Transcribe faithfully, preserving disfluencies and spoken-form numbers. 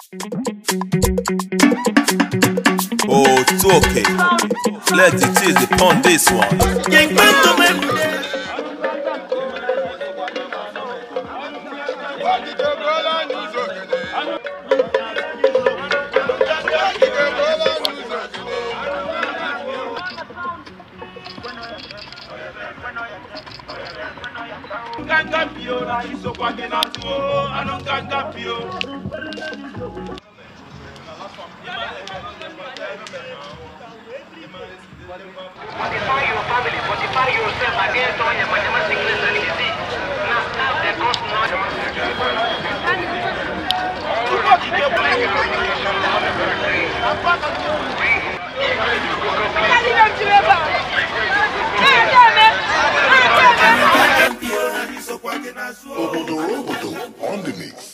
Oh, it's okay. Let it easy upon this one. Ganga pio na iso kwa kena tuo anon ganga pio. Modify your family, modify yourself against all your mathematics sickness and disease. Now start the cost not. Obodo Obodo on the mix.